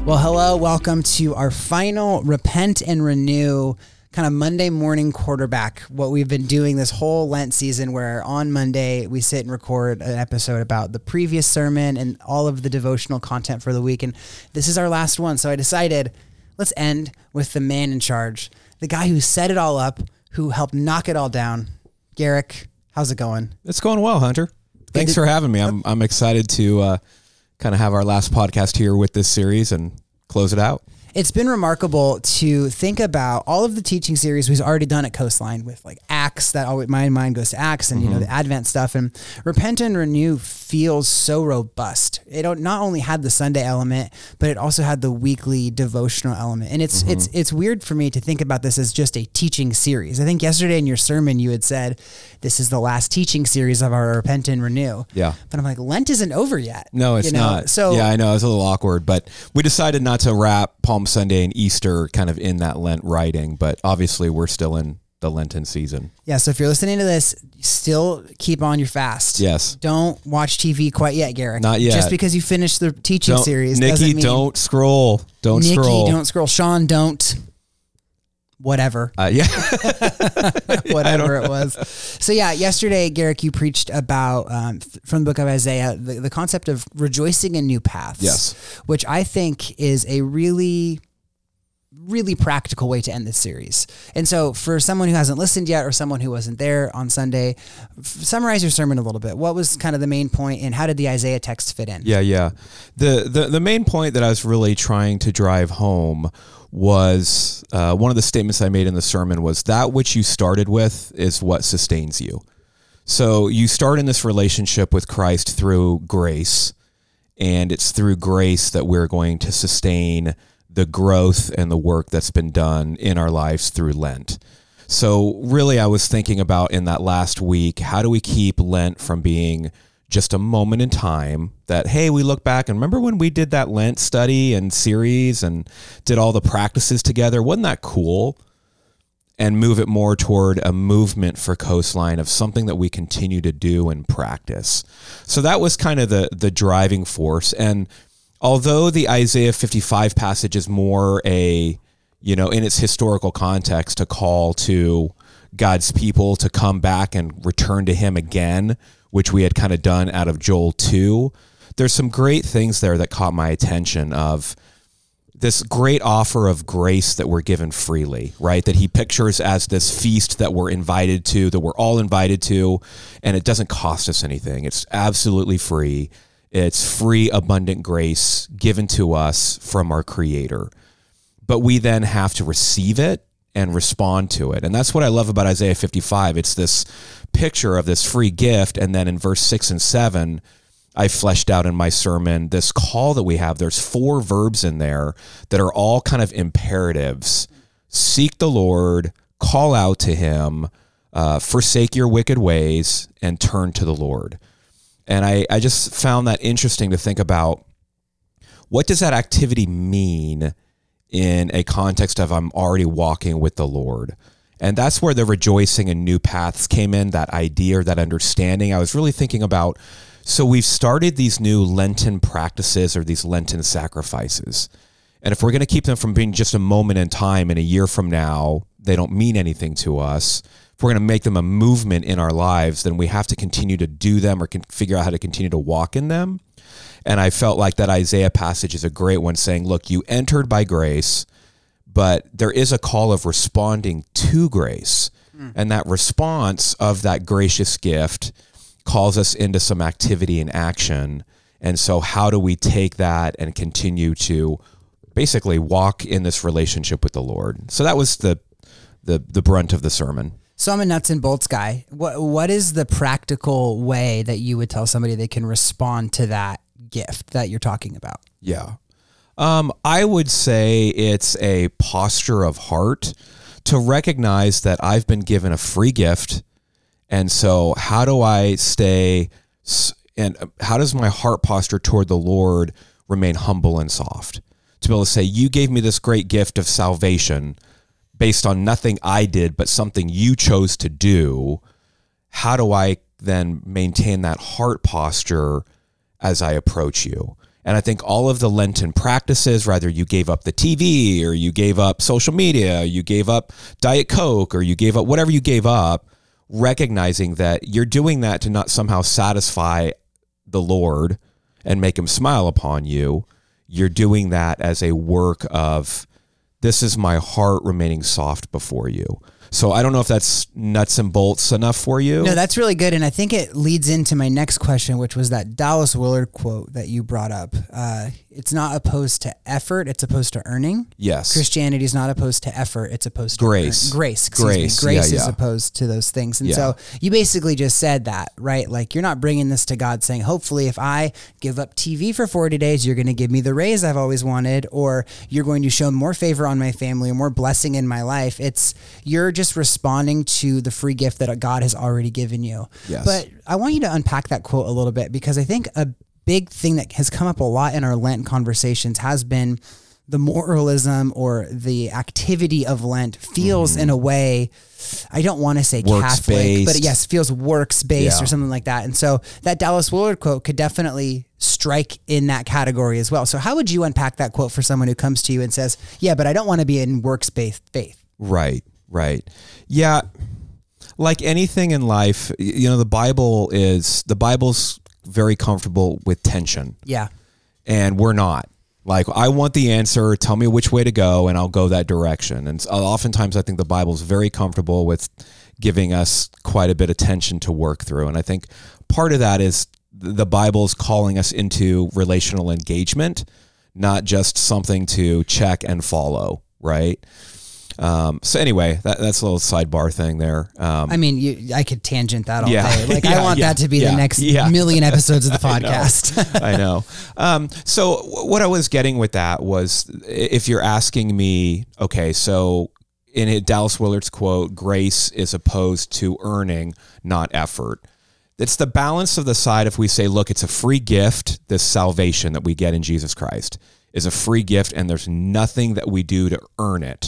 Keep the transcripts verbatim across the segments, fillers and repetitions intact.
Well, hello, welcome to our final Repent and Renew kind of Monday morning quarterback, what we've been doing this whole Lent season, where on Monday we sit and record an episode about the previous sermon and all of the devotional content for the week. And this is our last one. So I decided, let's end with the man in charge, the guy who set it all up, who helped knock it all down. Garrick, how's it going? It's going well, Hunter. Thanks for having me. I'm I'm excited to uh, kind of have our last podcast here with this series and close it out. It's been remarkable to think about all of the teaching series we've already done at Coastline with like Acts, that always, my mind goes to Acts and, mm-hmm. you know, the Advent stuff, and Repent and Renew feels so robust. It not only had the Sunday element, but it also had the weekly devotional element. And it's, mm-hmm. it's, it's weird for me to think about this as just a teaching series. I think yesterday in your sermon, you had said, this is the last teaching series of our Repent and Renew. Yeah. But I'm like, Lent isn't over yet. No, it's you know? not. So yeah, I know. It was a little awkward, but we decided not to wrap Palm Sunday and Easter kind of in that Lent writing, but obviously we're still in the Lenten season. Yeah, so if you're listening to this, still keep on your fast. Yes. Don't watch T V quite yet, Garrick. Not yet. Just because you finished the teaching don't, series Nikki, doesn't mean... don't scroll. Don't Nikki, scroll. don't scroll. Sean, don't. Whatever. Uh, yeah. Whatever it was. So yeah, yesterday, Garrick, you preached about, um, th- from the book of Isaiah, the, the concept of rejoicing in new paths. Yes. Which I think is a really... really practical way to end this series. And so for someone who hasn't listened yet, or someone who wasn't there on Sunday, f- summarize your sermon a little bit. What was kind of the main point, and how did the Isaiah text fit in? Yeah, yeah. The, the, the main point that I was really trying to drive home was uh, one of the statements I made in the sermon was that which you started with is what sustains you. So you start in this relationship with Christ through grace, and it's through grace that we're going to sustain the growth and the work that's been done in our lives through Lent. So really, I was thinking about in that last week, how do we keep Lent from being just a moment in time that, hey, we look back and remember when we did that Lent study and series and did all the practices together? Wasn't that cool? And move it more toward a movement for Coastline of something that we continue to do and practice. So that was kind of the the driving force. And although the Isaiah fifty-five passage is more a, you know, in its historical context, a call to God's people to come back and return to him again, which we had kind of done out of Joel two, there's some great things there that caught my attention of this great offer of grace that we're given freely, right? That he pictures as this feast that we're invited to, that we're all invited to, and it doesn't cost us anything. It's absolutely free. It's free, abundant grace given to us from our Creator. But we then have to receive it and respond to it. And that's what I love about Isaiah fifty-five. It's this picture of this free gift. And then in verse six and seven, I fleshed out in my sermon this call that we have. There's four verbs in there that are all kind of imperatives. Seek the Lord, call out to him, uh, forsake your wicked ways, and turn to the Lord. And I, I just found that interesting to think about, what does that activity mean in a context of I'm already walking with the Lord? And that's where the rejoicing in new paths came in, that idea or that understanding. I was really thinking about, so we've started these new Lenten practices or these Lenten sacrifices. And if we're going to keep them from being just a moment in time and a year from now, they don't mean anything to us. If we're going to make them a movement in our lives, then we have to continue to do them or can figure out how to continue to walk in them. And I felt like that Isaiah passage is a great one, saying, look, you entered by grace, but there is a call of responding to grace. Mm. And that response of that gracious gift calls us into some activity and action. And so how do we take that and continue to basically walk in this relationship with the Lord? So that was the the the brunt of the sermon. So I'm a nuts and bolts guy. What what is the practical way that you would tell somebody they can respond to that gift that you're talking about? Yeah. Um, I would say it's a posture of heart to recognize that I've been given a free gift. And so how do I stay, and how does my heart posture toward the Lord remain humble and soft? To be able to say, you gave me this great gift of salvation based on nothing I did, but something you chose to do. How do I then maintain that heart posture as I approach you? And I think all of the Lenten practices, whether you gave up the T V or you gave up social media, you gave up Diet Coke, or you gave up whatever you gave up, recognizing that you're doing that to not somehow satisfy the Lord and make him smile upon you. You're doing that as a work of, this is my heart remaining soft before you. So I don't know if that's nuts and bolts enough for you. No, that's really good. And I think it leads into my next question, which was that Dallas Willard quote that you brought up. Uh, it's not opposed to effort, it's opposed to earning. Yes. Christianity is not opposed to effort, it's opposed to grace. Earn. Grace, excuse Grace. me. Grace Yeah, is yeah. opposed to those things. And Yeah. so you basically just said that, right? Like, you're not bringing this to God saying, hopefully if I give up T V for forty days, you're going to give me the raise I've always wanted, or you're going to show more favor on my family or more blessing in my life. It's, you're just responding to the free gift that God has already given you. Yes. But I want you to unpack that quote a little bit, because I think a big thing that has come up a lot in our Lent conversations has been the moralism or the activity of Lent feels mm-hmm. in a way, I don't want to say Catholic, but yes, feels works-based yeah. or something like that. And so that Dallas Willard quote could definitely strike in that category as well. So how would you unpack that quote for someone who comes to you and says, yeah, but I don't want to be in works-based faith? Right, right. Yeah. Like anything in life, you know, the Bible is, the Bible's very comfortable with tension. Yeah. And we're not. Like, I want the answer, tell me which way to go, and I'll go that direction. And oftentimes I think the Bible's very comfortable with giving us quite a bit of tension to work through. And I think part of that is the Bible's calling us into relational engagement, not just something to check and follow, right? Um, so anyway, that, that's a little sidebar thing there. Um, I mean, you, I could tangent that all yeah, day. Like, yeah, I want yeah, that to be yeah, the next yeah. million episodes of the podcast. I know. I know. Um, so what I was getting with that was, if you're asking me, okay, so in it, Dallas Willard's quote, grace is opposed to earning, not effort. It's the balance of the side. If we say, look, it's a free gift, this salvation that we get in Jesus Christ is a free gift, and there's nothing that we do to earn it,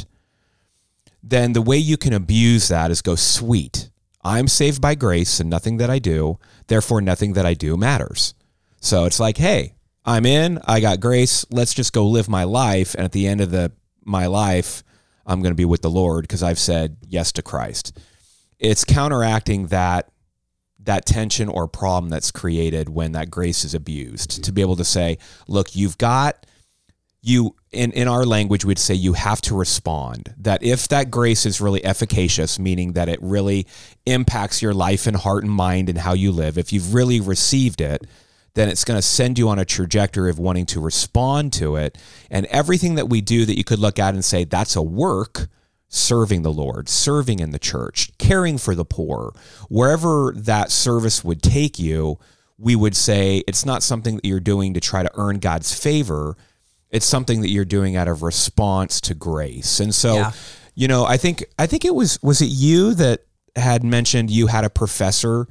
then the way you can abuse that is go, sweet, I'm saved by grace and nothing that I do, therefore nothing that I do matters. So it's like, hey, I'm in, I got grace, let's just go live my life, and at the end of the my life, I'm going to be with the Lord because I've said yes to Christ. It's counteracting that that tension or problem that's created when that grace is abused, to be able to say, look, you've got, you, in, in our language, we'd say you have to respond. That if that grace is really efficacious, meaning that it really impacts your life and heart and mind and how you live, if you've really received it, then it's going to send you on a trajectory of wanting to respond to it. And everything that we do that you could look at and say, that's a work, serving the Lord, serving in the church, caring for the poor, wherever that service would take you, we would say it's not something that you're doing to try to earn God's favor. It's something that you're doing out of response to grace. And so, yeah. you know, I think, I think it was, was it you that had mentioned you had a professor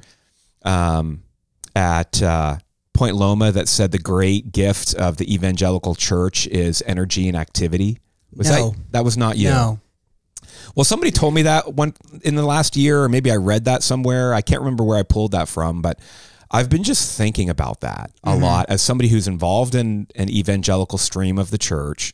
um, at uh, Point Loma that said the great gift of the evangelical church is energy and activity? Was no. that, that was not you? No. Well, somebody told me that one in the last year, or maybe I read that somewhere. I can't remember where I pulled that from, but I've been just thinking about that a mm-hmm. lot as somebody who's involved in an evangelical stream of the church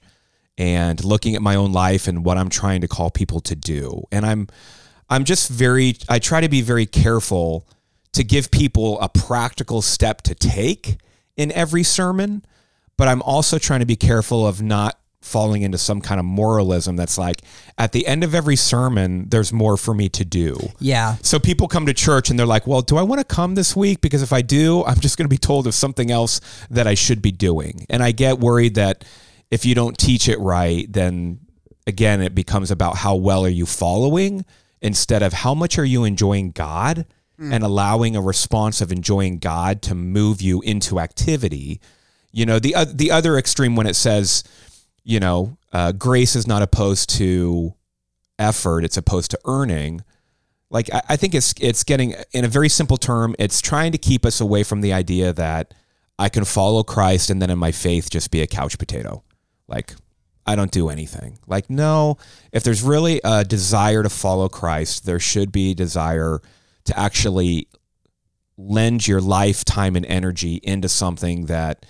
and looking at my own life and what I'm trying to call people to do. And I'm, I'm just very, I try to be very careful to give people a practical step to take in every sermon, but I'm also trying to be careful of not falling into some kind of moralism that's like, at the end of every sermon, there's more for me to do. Yeah. So people come to church and they're like, well, do I want to come this week? Because if I do, I'm just going to be told of something else that I should be doing. And I get worried that if you don't teach it right, then again, it becomes about how well are you following instead of how much are you enjoying God mm. and allowing a response of enjoying God to move you into activity. You know, the, uh, the other extreme when it says, you know, uh, grace is not opposed to effort, it's opposed to earning. Like, I, I think it's it's getting, in a very simple term, it's trying to keep us away from the idea that I can follow Christ and then in my faith just be a couch potato. Like, I don't do anything. Like, no, if there's really a desire to follow Christ, there should be a desire to actually lend your life, time, and energy into something that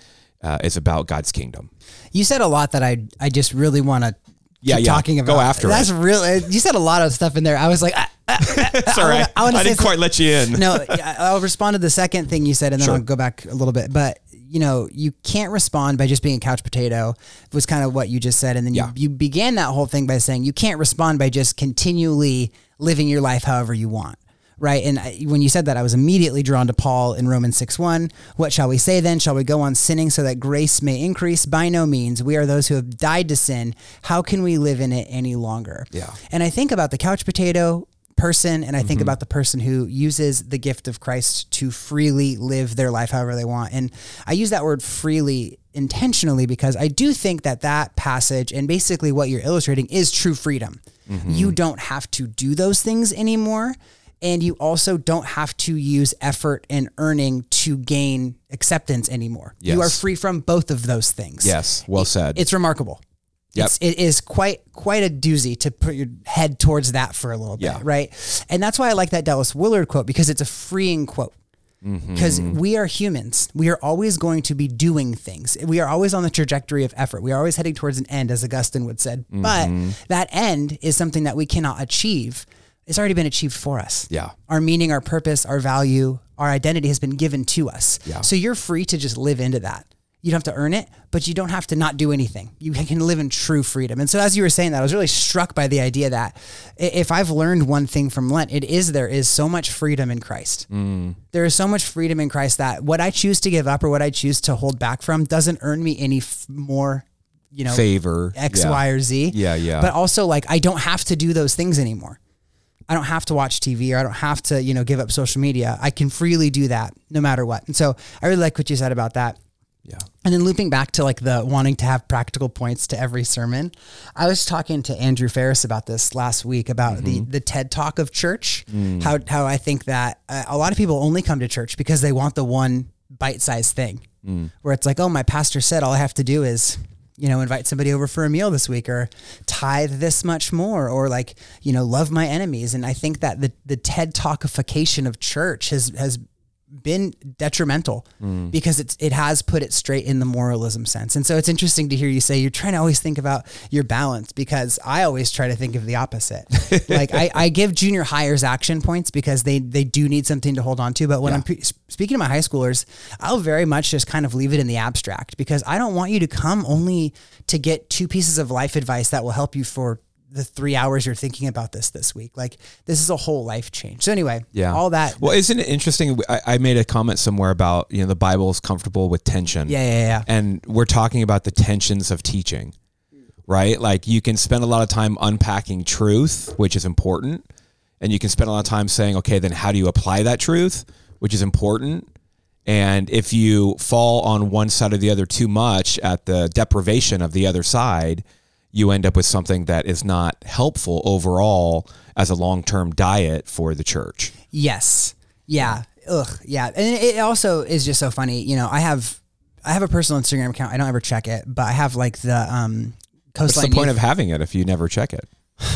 uh, is about God's kingdom. You said a lot that I I just really want to Yeah, keep yeah. talking about. Go after That's it. real. You said a lot of stuff in there. I was like, ah, ah, ah, Sorry, I, I, wanna I say didn't some- quite let you in. No, I'll respond to the second thing you said, and then Sure. I'll go back a little bit. But you know, you can't respond by just being a couch potato. Was kind of what you just said, and then Yeah. you, you began that whole thing by saying you can't respond by just continually living your life however you want. Right. And I, when you said that, I was immediately drawn to Paul in Romans six one. What shall we say then? Shall we go on sinning so that grace may increase? By no means. We are those who have died to sin. How can we live in it any longer? Yeah. And I think about the couch potato person, and I think Mm-hmm. about the person who uses the gift of Christ to freely live their life however they want. And I use that word freely intentionally because I do think that that passage and basically what you're illustrating is true freedom. Mm-hmm. You don't have to do those things anymore. And you also don't have to use effort and earning to gain acceptance anymore. Yes. You are free from both of those things. Yes, well said. It's remarkable. Yep. It's, it is quite quite a doozy to put your head towards that for a little bit, Yeah. right? And that's why I like that Dallas Willard quote, because it's a freeing quote. Because Mm-hmm. we are humans. We are always going to be doing things. We are always on the trajectory of effort. We are always heading towards an end, as Augustine would said. Mm-hmm. But that end is something that we cannot achieve. It's already been achieved for us. Yeah. Our meaning, our purpose, our value, our identity has been given to us. Yeah. So you're free to just live into that. You don't have to earn it, but you don't have to not do anything. You can live in true freedom. And so as you were saying that, I was really struck by the idea that if I've learned one thing from Lent, it is there is so much freedom in Christ. Mm. There is so much freedom in Christ that what I choose to give up or what I choose to hold back from doesn't earn me any f- more, you know, Favor. X, yeah. Y, or Z. Yeah, yeah. But also like, I don't have to do those things anymore. I don't have to watch T V or I don't have to, you know, give up social media. I can freely do that no matter what. And so I really like what you said about that. Yeah. And then looping back to like the wanting to have practical points to every sermon, I was talking to Andrew Ferris about this last week about Mm-hmm. the the TED Talk of church. Mm. How how I think that uh, a lot of people only come to church because they want the one bite-sized thing, Mm. where it's like, oh, my pastor said all I have to do is, you know, invite somebody over for a meal this week, or tithe this much more, or like, you know, love my enemies. And I think that the the TED Talkification of church has has been detrimental Mm. because it's it has put it straight in the moralism sense. And so it's interesting to hear you say you're trying to always think about your balance, because I always try to think of the opposite. Like I, I give junior hires action points because they they do need something to hold on to. But when Yeah. I'm pre- speaking to my high schoolers, I'll very much just kind of leave it in the abstract, because I don't want you to come only to get two pieces of life advice that will help you for the three hours you're thinking about this this week. Like, this is a whole life change. So anyway, Yeah. all that. Well, isn't it interesting? I, I made a comment somewhere about, you know, the Bible is comfortable with tension. Yeah, yeah, yeah. And we're talking about the tensions of teaching, right? Like, you can spend a lot of time unpacking truth, which is important. And you can spend a lot of time saying, okay, then how do you apply that truth, which is important. And if you fall on one side or the other too much at the deprivation of the other side, you end up with something that is not helpful overall as a long-term diet for the church. Yes. Yeah. Ugh. Yeah. And it also is just so funny. You know, I have, I have a personal Instagram account. I don't ever check it, but I have like the, um, What's Coastline the point Youth- of having it if you never check it?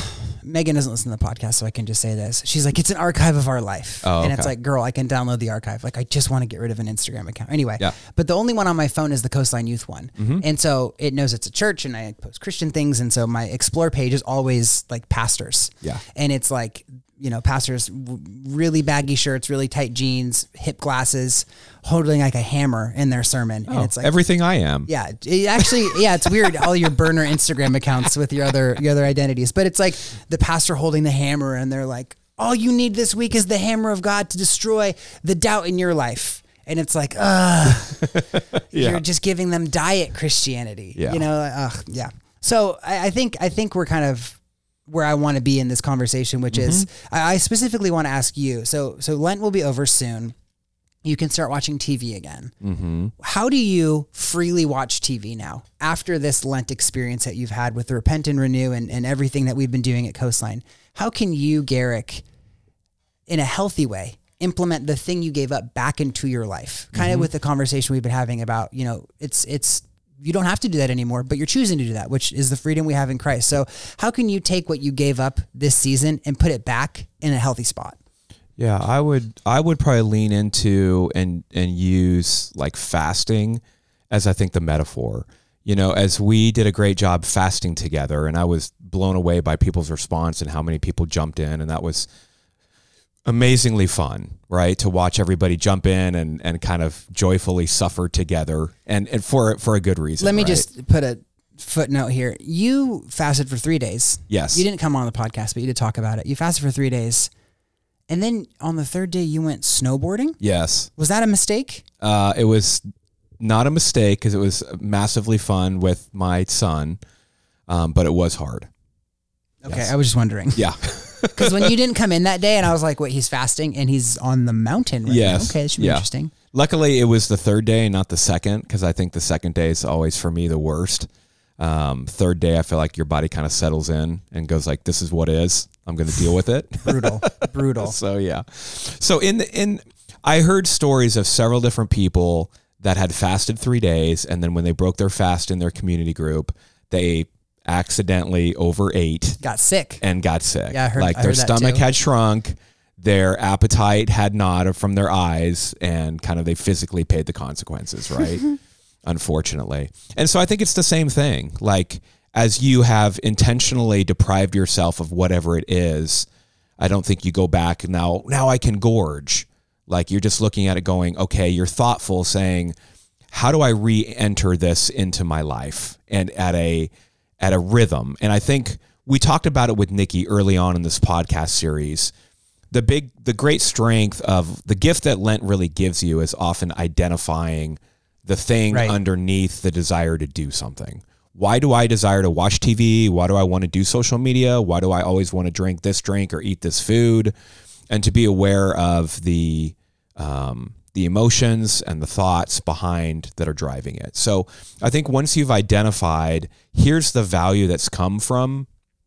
Megan doesn't listen to the podcast, so I can just say this. She's like, it's an archive of our life. Oh, and it's okay. like, girl, I can download the archive. Like, I just want to get rid of an Instagram account. Anyway, Yeah. but the only one on my phone is the Coastline Youth one. Mm-hmm. And so it knows it's a church and I post Christian things. And so my explore page is always like pastors. Yeah. And it's like, you know, pastors, w- really baggy shirts, really tight jeans, hip glasses, holding like a hammer in their sermon. Oh, and it's like, everything I am. yeah, it actually, yeah, it's weird. All your burner Instagram accounts with your other your other identities, but it's like the pastor holding the hammer, and they're like, "All you need this week is the hammer of God to destroy the doubt in your life." And it's like, ugh, Yeah. you're just giving them diet Christianity. Yeah. You know, ugh, yeah. So I, I think I think we're kind of where I want to be in this conversation, which is I, I specifically want to ask you. So so Lent will be over soon. You can start watching T V again. Mm-hmm. How do you freely watch T V now after this Lent experience that you've had with the Repent and Renew and, and everything that we've been doing at Coastline? How can you, Garrick, in a healthy way, implement the thing you gave up back into your life? Kind of with the conversation we've been having about, you know, it's, it's, you don't have to do that anymore, but you're choosing to do that, which is the freedom we have in Christ. So how can you take what you gave up this season and put it back in a healthy spot? Yeah, I would I would probably lean into and and use like fasting as I think the metaphor. You know, as we did a great job fasting together, and I was blown away by people's response and how many people jumped in, and that was amazingly fun, right? To watch everybody jump in and, and kind of joyfully suffer together, and, and for for a good reason. Let me right? just put a footnote here. You fasted for three days. Yes. You didn't come on the podcast, but you did talk about it. You fasted for three days. And then on the third day, you went snowboarding? Yes. Was that a mistake? Uh, it was not a mistake because it was massively fun with my son, um, but it was hard. Okay, Yes. I was just wondering. Yeah. Because when you didn't come in that day, and I was like, wait, he's fasting and he's on the mountain right Yes. now. Okay, this should be Yeah. interesting. Luckily, it was the third day, not the second, because I think the second day is always, for me, the worst. Um, third day, I feel like your body kind of settles in and goes like, this is what is. I'm going to deal with it. Brutal. Brutal. So, yeah. So, in the, in, I heard stories of several different people that had fasted three days, and then when they broke their fast in their community group, they accidentally overate Got sick. and got sick. Yeah, I heard- like I their heard that stomach too. had shrunk, their appetite had not from their eyes, and kind of they physically paid the consequences, right? Unfortunately. And so I think it's the same thing. Like, as you have intentionally deprived yourself of whatever it is, I don't think you go back and now, now I can gorge. Like, you're just looking at it going, okay, you're thoughtful, saying, how do I re-enter this into my life and at a at a rhythm? And I think we talked about it with Nikki early on in this podcast series. The big, the great strength of the gift that Lent really gives you is often identifying the thing Right. underneath the desire to do something. Why do I desire to watch T V? Why do I want to do social media? Why do I always want to drink this drink or eat this food? And to be aware of the um, the emotions and the thoughts behind that are driving it. So I think once you've identified, here's the value that's come from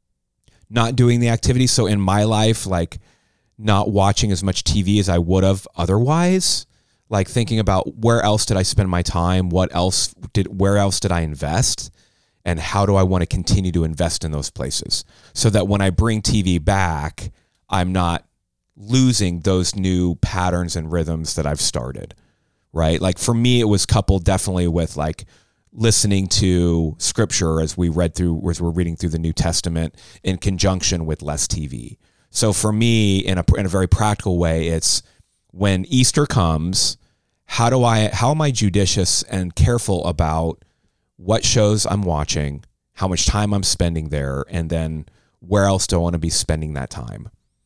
not doing the activity. So in my life, like not watching as much T V as I would have otherwise, like thinking about where else did I spend my time? What else did, where else did I invest? And how do I want to continue to invest in those places so that when I bring T V back, I'm not losing those new patterns and rhythms that I've started, right? Like for me, it was coupled definitely with like listening to scripture as we read through, as we're reading through the New Testament in conjunction with less T V. So for me, in a, in a very practical way, it's when Easter comes, how do I, how am I judicious and careful about what shows I'm watching, how much time I'm spending there, and then where else do I want to be spending that time?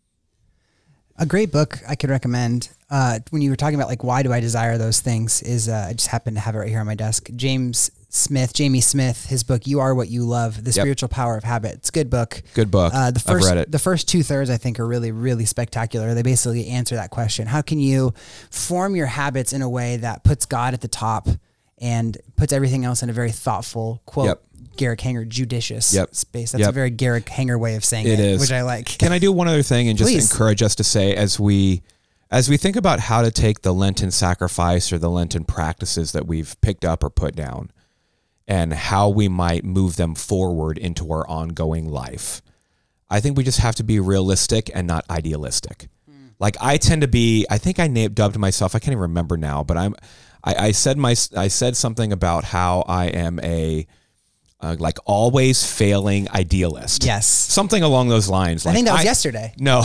A great book I could recommend uh, when you were talking about like, why do I desire those things is uh, I just happen to have it right here on my desk. James Smith, Jamie Smith, his book, You Are What You Love, The Yep. Spiritual Power of Habit. It's a good book. Good book. Uh, the first, I've read it. The first two thirds I think are really, really spectacular. They basically answer that question. How can you form your habits in a way that puts God at the top and puts everything else in a very thoughtful, quote, Yep. Garrick Hanger, judicious Yep. space. That's Yep. a very Garrick Hanger way of saying It it, is. which I like. Can I do one other thing and just Please. encourage us to say, as we as we think about how to take the Lenten sacrifice or the Lenten practices that we've picked up or put down and how we might move them forward into our ongoing life, I think we just have to be realistic and not idealistic. Mm. Like I tend to be, I think I named, dubbed myself, I can't even remember now, but I'm, I, I said my, I said something about how I am a, Uh, like always failing idealist. Yes. Something along those lines. I Like think that was yesterday. No,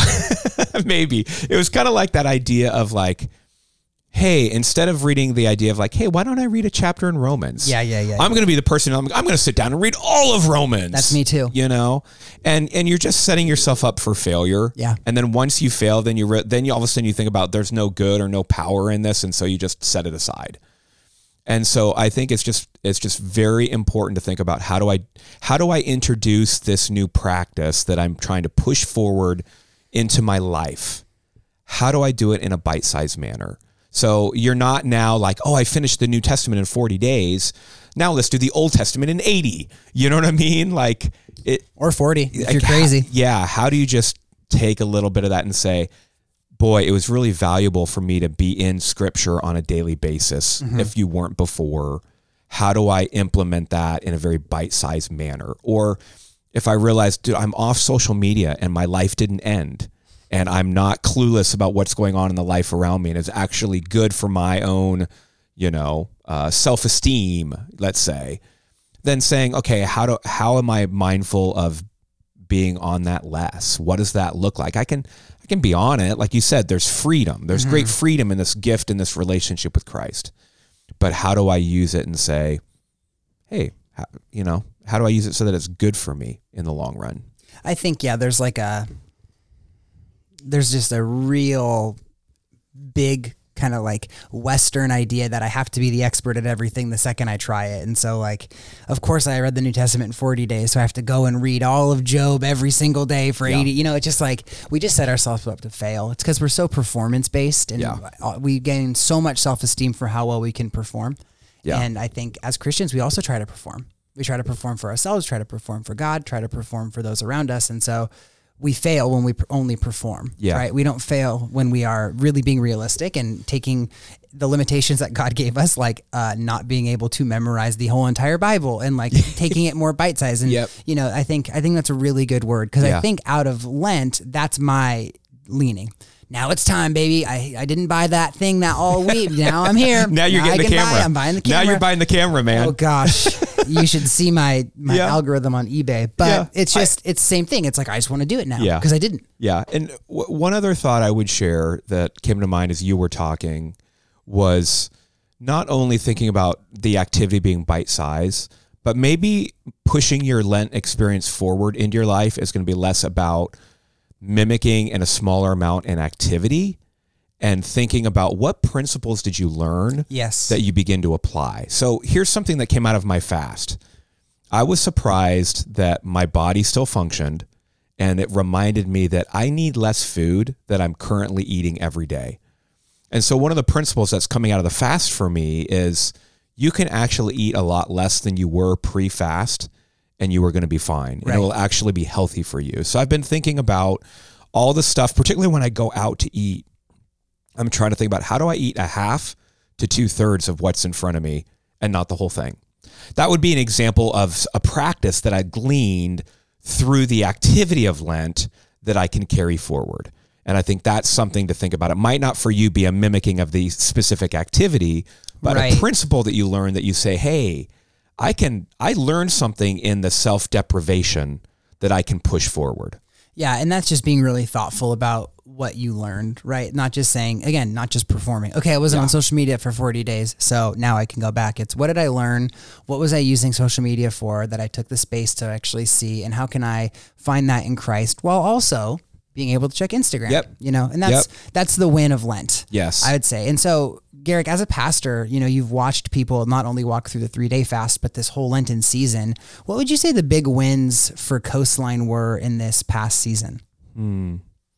maybe. It was kind of like that idea of like, hey, instead of reading the idea of like, hey, why don't I read a chapter in Romans? Yeah, yeah, yeah. I'm going to be the person, I'm, I'm going to sit down and read all of Romans. That's me too. You know? And and you're just setting yourself up for failure. Yeah. And then once you fail, then you re- then you all of a sudden you think about there's no good or no power in this, and so you just set it aside. And so I think it's just it's just very important to think about how do I how do I introduce this new practice that I'm trying to push forward into my life? How do I do it in a bite-sized manner? So you're not now like, oh, I finished the New Testament in forty days. Now let's do the Old Testament in eighty. You know what I mean? Like it Or forty, if like, you're crazy. how- yeah. How do you just take a little bit of that and say, boy, it was really valuable for me to be in scripture on a daily basis. Mm-hmm. If you weren't before, how do I implement that in a very bite-sized manner? Or if I realize, dude, I'm off social media and my life didn't end and I'm not clueless about what's going on in the life around me and it's actually good for my own, you know, uh, self-esteem, let's say, then saying, okay, how do how am I mindful of being on that less? What does that look like? I can I can be on it. Like you said, there's freedom. There's mm-hmm. great freedom in this gift, in this relationship with Christ. But how do I use it and say, hey, how, you know, how do I use it so that it's good for me in the long run? I think, yeah, there's like a, there's just a real big kind of like Western idea that I have to be the expert at everything the second I try it. And so like, of course I read the New Testament in forty days. So I have to go and read all of Job every single day for yeah. eighty, you know, it's just like, we just set ourselves up to fail. It's because we're so performance based and yeah. we gain so much self-esteem for how well we can perform. Yeah. And I think as Christians, we also try to perform. We try to perform for ourselves, try to perform for God, try to perform for those around us. And so we fail when we only perform, yeah. right? We don't fail when we are really being realistic and taking the limitations that God gave us, like uh, not being able to memorize the whole entire Bible and like taking it more bite-sized. And, yep. you know, I think, I think that's a really good word because yeah. I think out of Lent, that's my leaning. Now it's time, baby. I, I didn't buy that thing that all week. Now I'm here. now you're now getting the camera. Buy, I'm buying the camera. Now you're buying the camera, man. Oh gosh. You should see my, my yeah. algorithm on eBay, but yeah. it's just, I, it's the same thing. It's like, I just want to do it now because yeah. I didn't. Yeah. And w- one other thought I would share that came to mind as you were talking was not only thinking about the activity being bite size, but maybe pushing your Lent experience forward into your life is going to be less about mimicking in a smaller amount in activity and thinking about what principles did you learn yes. that you begin to apply. So here's something that came out of my fast. I was surprised that my body still functioned, and it reminded me that I need less food that I'm currently eating every day. And so one of the principles that's coming out of the fast for me is you can actually eat a lot less than you were pre-fast, and you are going to be fine. Right. And it will actually be healthy for you. So I've been thinking about all the stuff, particularly when I go out to eat. I'm trying to think about how do I eat a half to two thirds of what's in front of me and not the whole thing. That would be an example of a practice that I gleaned through the activity of Lent that I can carry forward. And I think that's something to think about. It might not for you be a mimicking of the specific activity, but right. a principle that you learn that you say, hey, I can, I learned something in the self-deprivation that I can push forward. Yeah. And that's just being really thoughtful about what you learned, right? Not just saying, again, not just performing. Okay, I wasn't yeah. on social media for forty days, so now I can go back. It's what did I learn? What was I using social media for that I took the space to actually see? And how can I find that in Christ while also being able to check Instagram? Yep. You know, and that's, yep. that's the win of Lent. Yes. I would say. And so, Garrick, as a pastor, you know, you've watched people not only walk through the three-day fast, but this whole Lenten season. What would you say the big wins for Coastline were in this past season? Hmm.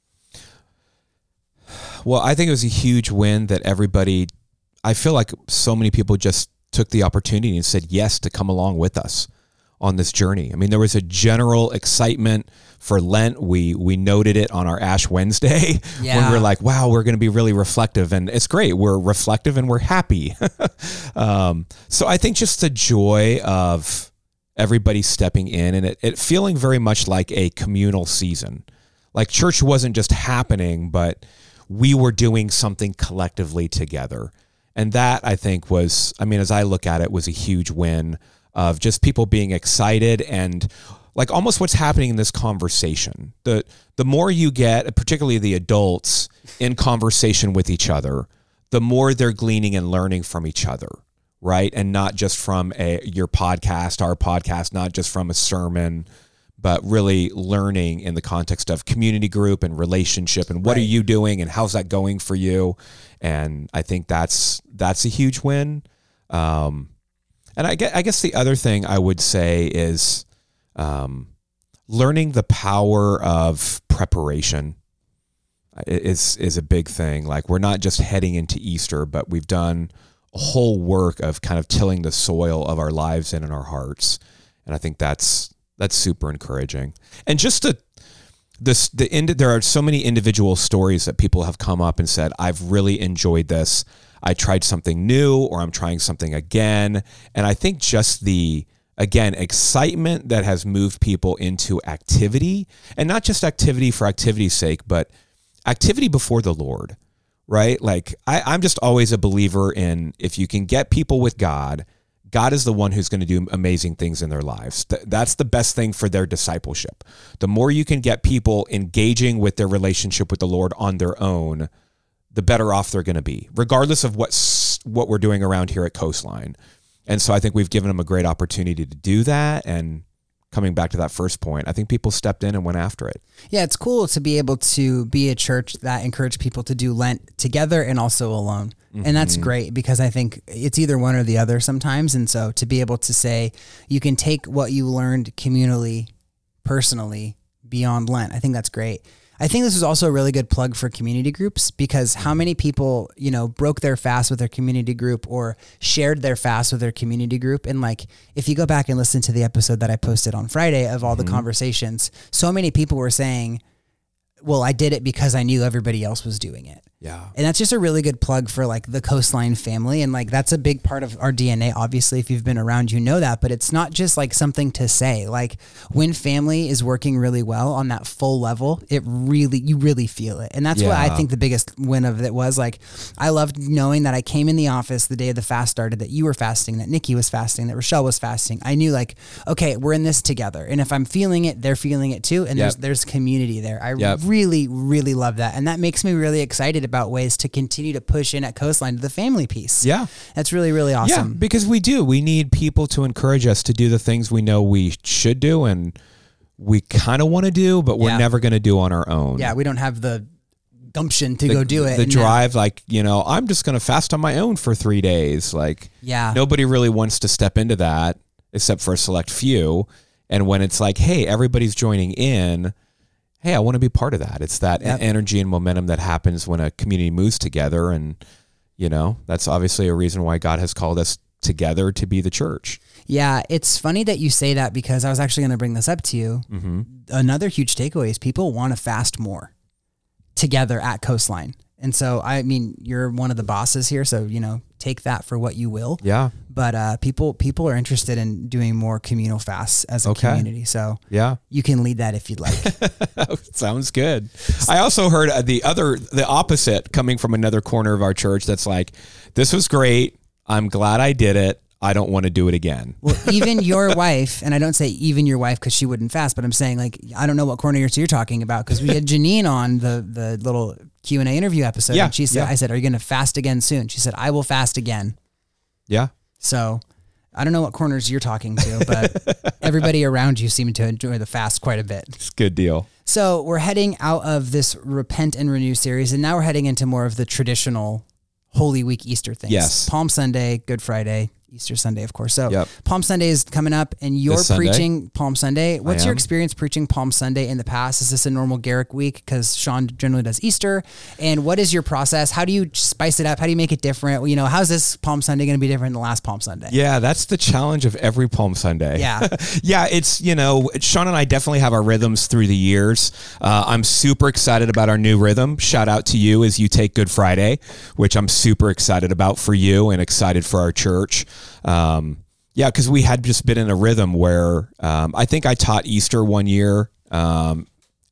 Well, I think it was a huge win that everybody, I feel like so many people just took the opportunity and said yes to come along with us on this journey. I mean, there was a general excitement for Lent. We we noted it on our Ash Wednesday yeah. when we were like, wow, we're going to be really reflective. And it's great. We're reflective and we're happy. um, so I think just the joy of everybody stepping in and it, it feeling very much like a communal season. Like church wasn't just happening, but we were doing something collectively together. And that, I think, was, I mean, as I look at it, was a huge win of just people being excited and like almost what's happening in this conversation. The the more you get, particularly the adults, in conversation with each other, the more they're gleaning and learning from each other, right? And not just from a your podcast, our podcast, not just from a sermon, but really learning in the context of community group and relationship and what right. are you doing and how's that going for you? And I think that's that's a huge win. Um, and I guess, I guess the other thing I would say is um, learning the power of preparation is is a big thing. Like we're not just heading into Easter, but we've done a whole work of kind of tilling the soil of our lives and in our hearts. And I think that's That's super encouraging. And just to, this, the end, there are so many individual stories that people have come up and said, I've really enjoyed this. I tried something new or I'm trying something again. And I think just the, again, excitement that has moved people into activity and not just activity for activity's sake, but activity before the Lord, right? Like I, I'm just always a believer in if you can get people with God, God is the one who's going to do amazing things in their lives. Th- that's the best thing for their discipleship. The more you can get people engaging with their relationship with the Lord on their own, the better off they're going to be, regardless of what's, what we're doing around here at Coastline. And so I think we've given them a great opportunity to do that. And coming back to that first point, I think people stepped in and went after it. Yeah, it's cool to be able to be a church that encourage people to do Lent together and also alone. Mm-hmm. And that's great because I think it's either one or the other sometimes. And so to be able to say you can take what you learned communally, personally, beyond Lent, I think that's great. I think this is also a really good plug for community groups because how many people, you know, broke their fast with their community group or shared their fast with their community group. And like, if you go back and listen to the episode that I posted on Friday of all mm-hmm. the conversations, so many people were saying, well, I did it because I knew everybody else was doing it. Yeah. And that's just a really good plug for like the Coastline family. And like, that's a big part of our D N A. Obviously, if you've been around, you know that, but it's not just like something to say. Like when family is working really well on that full level, it really, you really feel it. And that's yeah. what I think the biggest win of it was. Like, I loved knowing that I came in the office the day the fast started, that you were fasting, that Nikki was fasting, that Rochelle was fasting. I knew like, okay, we're in this together. And if I'm feeling it, they're feeling it too. And yep. there's, there's community there. I yep. really, really love that. And that makes me really excited about ways to continue to push in at Coastline to the family piece. Yeah. That's really, really awesome. Yeah, because we do. We need people to encourage us to do the things we know we should do and we kind of want to do, but we're yeah. never going to do on our own. Yeah, we don't have the gumption to the, go do it. The drive, like, you know, I'm just going to fast on my own for three days. Like, yeah. nobody really wants to step into that except for a select few. And when it's like, hey, everybody's joining in, hey, I want to be part of that. It's that yep. energy and momentum that happens when a community moves together. And, you know, that's obviously a reason why God has called us together to be the church. Yeah, it's funny that you say that because I was actually going to bring this up to you. Mm-hmm. Another huge takeaway is people want to fast more together at Coastline. And so, I mean, you're one of the bosses here, so, you know, take that for what you will. Yeah. But uh, people people are interested in doing more communal fasts as a okay. community. So yeah, you can lead that if you'd like. Sounds good. I also heard the other, the opposite coming from another corner of our church that's like, this was great. I'm glad I did it. I don't want to do it again. Well, even your wife, and I don't say even your wife because she wouldn't fast, but I'm saying like, I don't know what corner you're talking about because we had Janine on the the little Q and A interview episode. Yeah, and she said, yeah. I said, are you going to fast again soon? She said, I will fast again. Yeah. So I don't know what corners you're talking to, but everybody around you seem to enjoy the fast quite a bit. It's a good deal. So we're heading out of this Repent and Renew series, and now we're heading into more of the traditional Holy Week Easter things. Yes. Palm Sunday, Good Friday, Easter Sunday, of course. So yep. Palm Sunday is coming up and you're This Sunday. preaching Palm Sunday. What's I your am. experience preaching Palm Sunday in the past? Is this a normal Garrick week? Because Sean generally does Easter. And what is your process? How do you spice it up? How do you make it different? You know, how's this Palm Sunday going to be different than the last Palm Sunday? Yeah, that's the challenge of every Palm Sunday. Yeah. yeah, it's, you know, Sean and I definitely have our rhythms through the years. Uh, I'm super excited about our new rhythm. Shout out to you as you take Good Friday, which I'm super excited about for you and excited for our church. Um, yeah, because we had just been in a rhythm where um, I think I taught Easter one year um,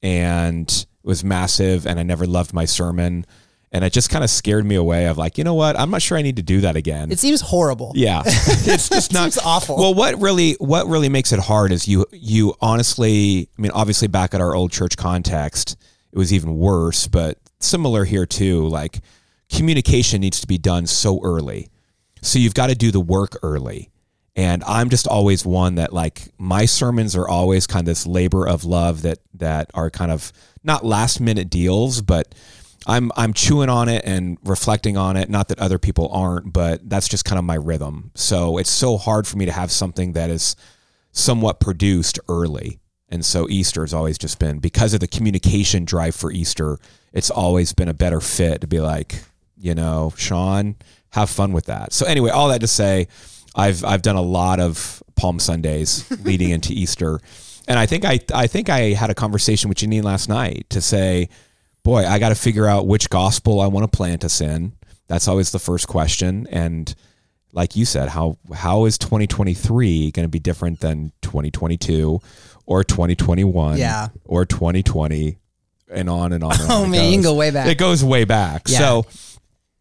and it was massive and I never loved my sermon. And it just kind of scared me away of like, you know what? I'm not sure I need to do that again. It seems horrible. Yeah. It's just not. It seems awful. Well, what really, what really makes it hard is you, you honestly, I mean, obviously back at our old church context, it was even worse, but similar here too. Like communication needs to be done so early. So you've got to do the work early. And I'm just always one that like my sermons are always kind of this labor of love that, that are kind of not last minute deals, but I'm, I'm chewing on it and reflecting on it. Not that other people aren't, but that's just kind of my rhythm. So it's so hard for me to have something that is somewhat produced early. And so Easter has always just been, because of the communication drive for Easter, it's always been a better fit to be like, you know, Sean, have fun with that. So anyway, all that to say, I've I've done a lot of Palm Sundays leading into Easter, and I think I I think I had a conversation with Janine last night to say, boy, I got to figure out which gospel I want to plant us in. That's always the first question, and like you said, how how is twenty twenty-three going to be different than twenty twenty-two or twenty twenty-one yeah. or twenty twenty, and on and on and on. Oh man, you can go way back. It goes way back. Yeah. So.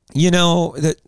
you know, that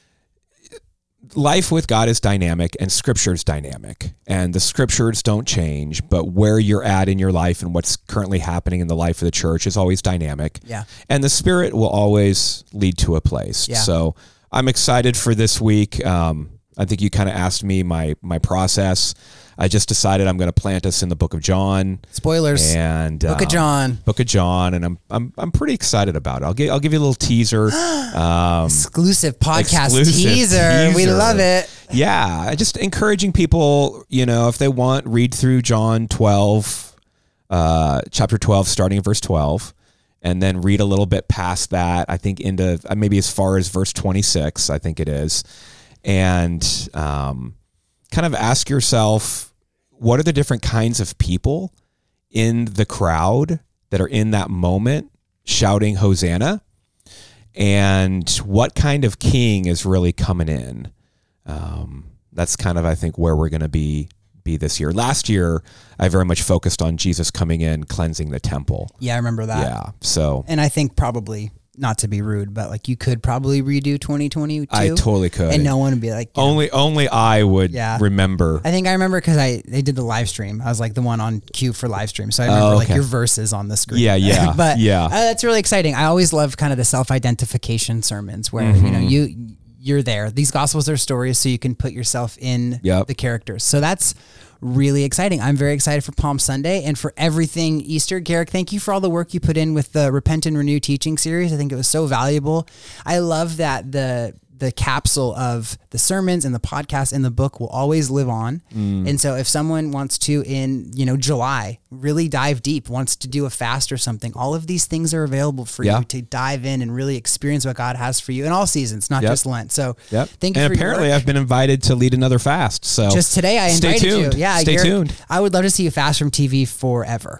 life with God is dynamic and scripture is dynamic, and the scriptures don't change, but where you're at in your life and what's currently happening in the life of the church is always dynamic. Yeah. And the Spirit will always lead to a place. Yeah. So I'm excited for this week. Um, I think you kind of asked me my, my process. I just decided I'm going to plant us in the book of John. Spoilers. And Book um, of John. Book of John, and I'm I'm I'm pretty excited about it. I'll give I'll give you a little teaser. Um, exclusive podcast exclusive teaser. We teaser. love it. Yeah, just encouraging people, you know, if they want, read through John twelve, uh, chapter twelve, starting at verse twelve, and then read a little bit past that. I think into uh, maybe as far as verse twenty-six. I think it is, and um, kind of ask yourself, what are the different kinds of people in the crowd that are in that moment shouting Hosanna, and what kind of king is really coming in? Um, that's kind of, I think, where we're going to be be this year. Last year, I very much focused on Jesus coming in, cleansing the temple. Yeah, I remember that. Yeah. So, and I think probably, not to be rude, but like you could probably redo twenty twenty-two. I totally could, and no one would be like, you know. only only I would Yeah. remember. I think I remember because I they did the live stream. I was like the one on cue for live stream, so I remember Oh, like okay. your verses on the screen. Yeah, yeah, but yeah. uh, that's really exciting. I always love kind of the self identification sermons where Mm-hmm. you know you you're there. These gospels are stories, so you can put yourself in Yep. the characters. So that's really exciting. I'm very excited for Palm Sunday and for everything Easter. Garrick, thank you for all the work you put in with the Repent and Renew teaching series. I think it was so valuable. I love that the the capsule of the sermons and the podcast and the book will always live on. Mm. And so if someone wants to, in, you know, July, really dive deep, wants to do a fast or something, all of these things are available for Yeah. you to dive in and really experience what God has for you in all seasons, not Yep. just Lent. So Yep. thank you and for your apparently, work. I've been invited to lead another fast. So Just today, I stay invited tuned. you. Yeah, Stay Garrick, tuned. I would love to see you fast from T V forever.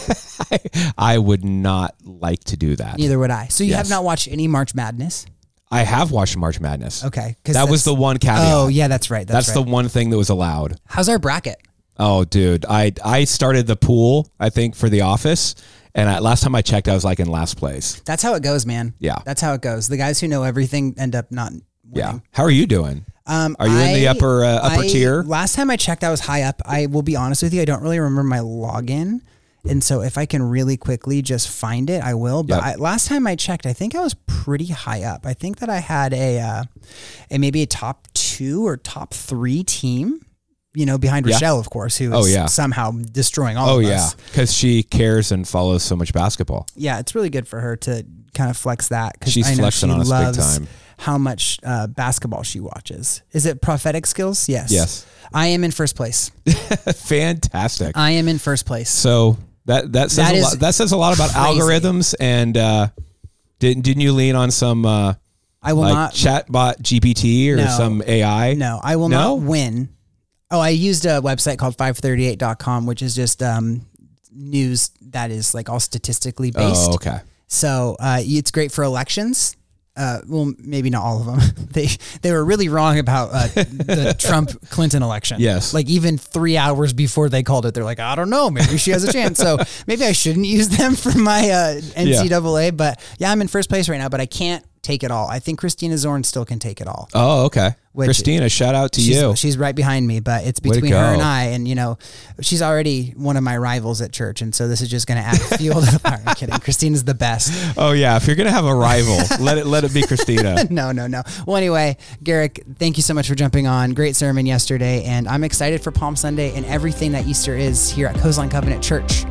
I would not like to do that. Neither would I. So you Yes. have not watched any March Madness? I have watched March Madness. Okay. 'cause That was that's- the one caveat. Oh, yeah, that's right. That's, That's right. the one thing that was allowed. How's our bracket? Oh, dude, I I started the pool, I think, for The Office, and I, last time I checked, I was like in last place. That's how it goes, man. Yeah. That's how it goes. The guys who know everything end up not winning. Yeah. How are you doing? Um, Are you in the I- upper uh, upper I- tier? Last time I checked, I was high up. I will be honest with you, I don't really remember my login. And so if I can really quickly just find it, I will. But Yep. I, last time I checked, I think I was pretty high up. I think that I had a, uh, a maybe a top two or top three team, you know, behind Yeah. Rochelle, of course, who is Oh, yeah. somehow destroying all Oh of yeah, us. because she cares and follows so much basketball. Yeah, it's really good for her to kind of flex that. Because She's I know flexing she on us big loves time. how much uh, basketball she watches. Is it prophetic skills? Yes. Yes. I am in first place. Fantastic. I am in first place. So that that says That a is lot. That says a lot about crazy. algorithms. And uh, didn't didn't you lean on some uh, I will like not. chatbot G P T or No. some A I? No, I will No? not win. Oh, I used a website called five thirty-eight dot com, which is just um, news that is like all statistically based. Oh, okay. So uh, it's great for elections. Uh, well, maybe not all of them. they they were really wrong about uh, the Trump Clinton election. Yes. Like even three hours before they called it, they're like, I don't know, maybe she has a chance. So maybe I shouldn't use them for my uh, N C double A. But yeah, I'm in first place right now, but I can't take it all. I think Christina Zorn still can take it all. Oh, okay. Which- Christina, shout out to She's, you. she's right behind me, but it's Way to between her go. and I. And, you know, she's already one of my rivals at church. And so this is just going to add fuel to the fire. I'm kidding. Christina's the best. Oh yeah, if you're gonna have a rival, let it let it be Christina. No, no, no. Well, anyway, Garrick, thank you so much for jumping on. Great sermon yesterday. And I'm excited for Palm Sunday and everything that Easter is here at Coastline Covenant Church.